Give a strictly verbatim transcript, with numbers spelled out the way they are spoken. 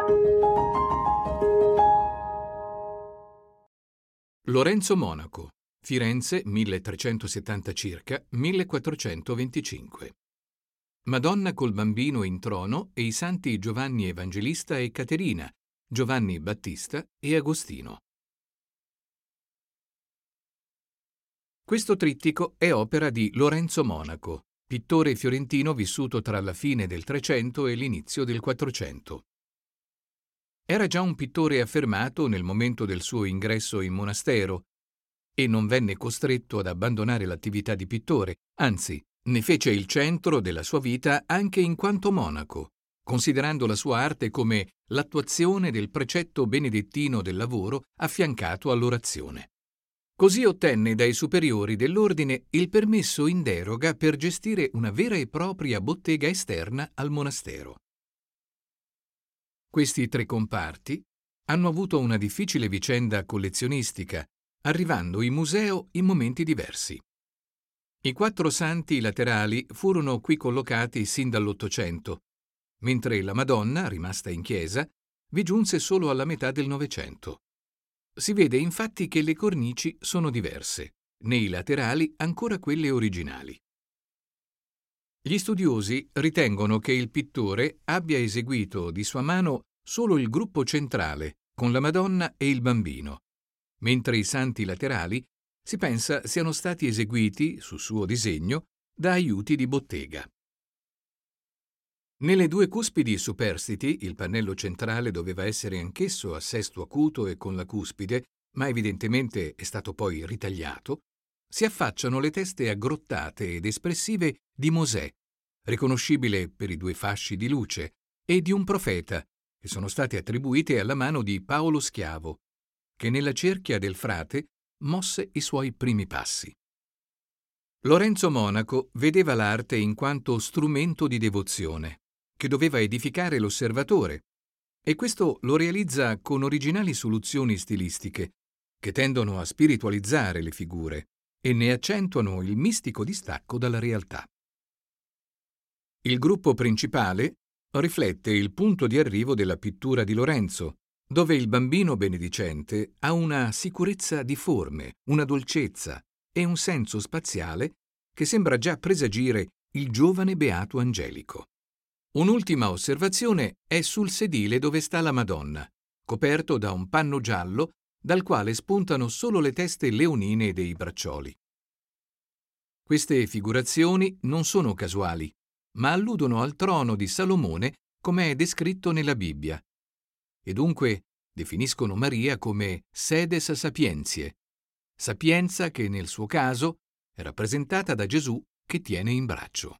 Lorenzo Monaco, Firenze milletrecentosettanta circa millequattrocentoventicinque. Madonna col Bambino in trono e i santi Giovanni Evangelista e Caterina, Giovanni Battista e Agostino. Questo trittico è opera di Lorenzo Monaco, pittore fiorentino vissuto tra la fine del Trecento e l'inizio del Quattrocento. Era già un pittore affermato nel momento del suo ingresso in monastero e non venne costretto ad abbandonare l'attività di pittore, anzi, ne fece il centro della sua vita anche in quanto monaco, considerando la sua arte come l'attuazione del precetto benedettino del lavoro affiancato all'orazione. Così ottenne dai superiori dell'ordine il permesso in deroga per gestire una vera e propria bottega esterna al monastero. Questi tre comparti hanno avuto una difficile vicenda collezionistica, arrivando in museo in momenti diversi. I quattro santi laterali furono qui collocati sin dall'Ottocento, mentre la Madonna, rimasta in chiesa, vi giunse solo alla metà del Novecento. Si vede infatti che le cornici sono diverse, nei laterali ancora quelle originali. Gli studiosi ritengono che il pittore abbia eseguito di sua mano solo il gruppo centrale, con la Madonna e il Bambino, mentre i santi laterali si pensa siano stati eseguiti, su suo disegno, da aiuti di bottega. Nelle due cuspidi superstiti, il pannello centrale doveva essere anch'esso a sesto acuto e con la cuspide, ma evidentemente è stato poi ritagliato, si affacciano le teste aggrottate ed espressive di Mosè, riconoscibile per i due fasci di luce, e di un profeta, che sono state attribuite alla mano di Paolo Schiavo, che nella cerchia del frate mosse i suoi primi passi. Lorenzo Monaco vedeva l'arte in quanto strumento di devozione, che doveva edificare l'osservatore, e questo lo realizza con originali soluzioni stilistiche, che tendono a spiritualizzare le figure e ne accentuano il mistico distacco dalla realtà. Il gruppo principale riflette il punto di arrivo della pittura di Lorenzo, dove il Bambino benedicente ha una sicurezza di forme, una dolcezza e un senso spaziale che sembra già presagire il giovane beato angelico. Un'ultima osservazione è sul sedile dove sta la Madonna, coperto da un panno giallo dal quale spuntano solo le teste leonine dei braccioli. Queste figurazioni non sono casuali, ma alludono al trono di Salomone come è descritto nella Bibbia, e dunque definiscono Maria come sedes sapientiae, sapienza che nel suo caso è rappresentata da Gesù che tiene in braccio.